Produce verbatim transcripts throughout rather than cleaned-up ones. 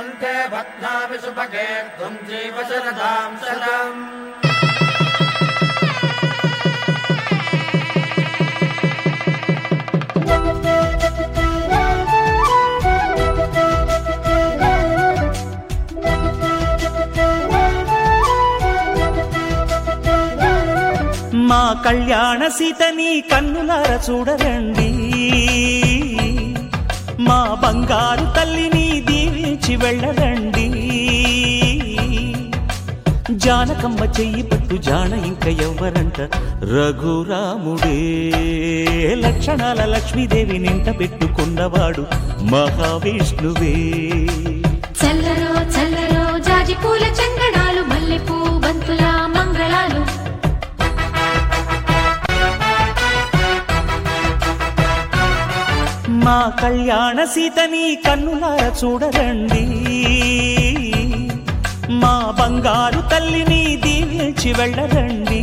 కంఠే భద్నామి సుభగే త్వం జీవ శరదాం శతం. మా కళ్యాణ సీతని కన్నులార చూడరండి, మా బంగారు తల్లిని దీవించి వెళ్ళరండి. జానకమ్మ చెయ్యి పట్టు జాన ఇంక ఎవ్వరంట, రఘురాముడే లక్షణాల లక్ష్మీదేవి నింట పెట్టుకున్నవాడు మహావిష్ణువే. చల్లరో చల్లరో జాజి పూల చంగడాలు, మల్లెపూ బంతుల మంగళాలు. మా కళ్యాణ సీతని కన్నులార చూడరండి, మా బంగారు తల్లిని దీవించి వెళ్ళరండి.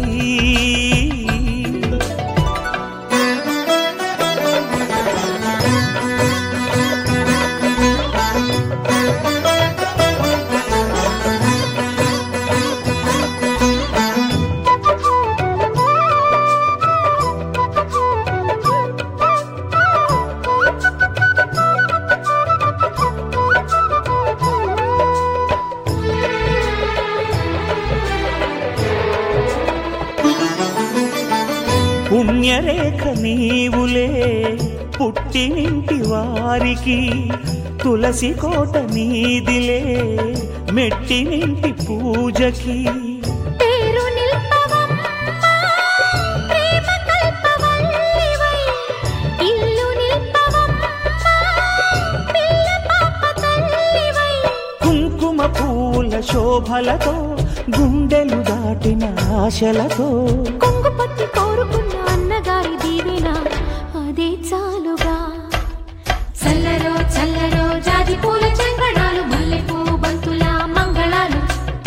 పుణ్యరేఖ నీవులే పుట్టినింటి వారికి, తులసి కోట నీదిలే మెట్టినింటి పూజకి. పేరు నిల్పవమ్మా ప్రేమ కల్పవల్లివై, ఇల్లు నిల్పవమ్మా పిల్ల పాప తల్లివై. కుంకుమ పూల శోభలతో గుండెలు దాటిన ఆశలతో, కొంగు పట్టి కోరుకున్న అన్నగారి దీవెన అదే చాలుగా. చల్లరో చల్లరో జాజి పూల చంగడాలు, మల్లెపూ బంతుల మంగళాలు.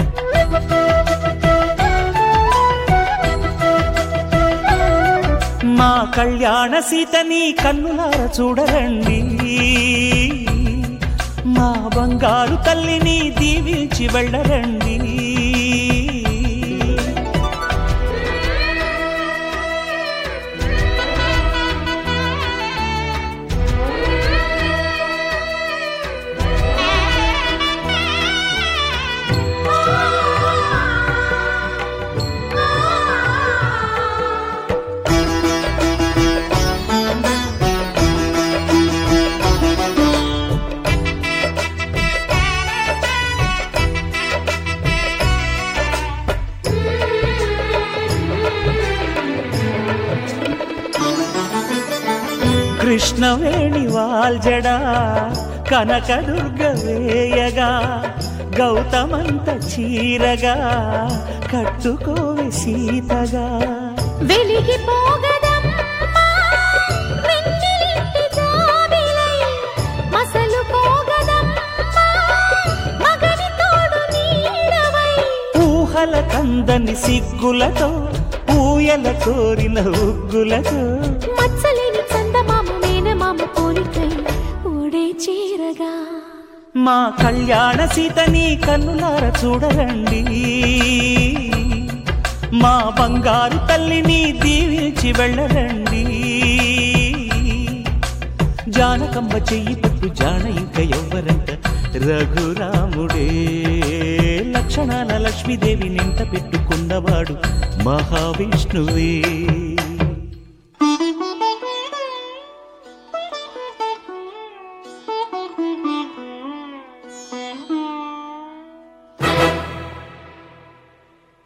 మా కళ్యాణ సీతని కన్నులార చూడరండి, మా బంగారు తల్లిని దీవించి వెళ్ళరండి. కృష్ణవేణి వాల్జడా కనకదుర్గ వేయగా, గౌతమంత చీరగా కట్టుకోవి సీతగా. వెలిగిపోగదమ్మా వెన్నెలింటి జాబిలై, మసలుపోగదమ్మా మగని తోడు నీడవై. ఊహల కందని సిగ్గులతో ఊయల కోరిన ఉగ్గులతో, మచ్చలేని చందమామ మేనమామ పోలికై ఓడే చీరగా. మా కళ్యాణ సీతని కన్నులార చూడరండి, మా బంగారు తల్లిని దీవించి వెళ్ళరండి. జానకమ్మ చెయ్యి పట్టు జాన ఇంక ఎవ్వరంట, రఘురాముడే లక్షణాల లక్ష్మీదేవి నింట పెట్టుకున్నవాడు మహావిష్ణువే.